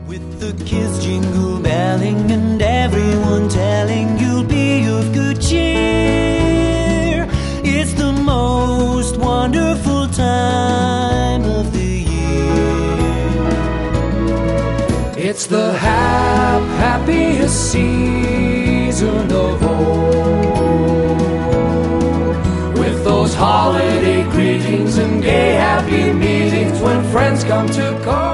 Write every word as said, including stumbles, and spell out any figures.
With the kids jingle belling and everyone telling you'll be of good cheer, it's the most wonderful time of the year. It's the hap happiest season of all, with those holiday greetings and gay happy meetings when friends come to call.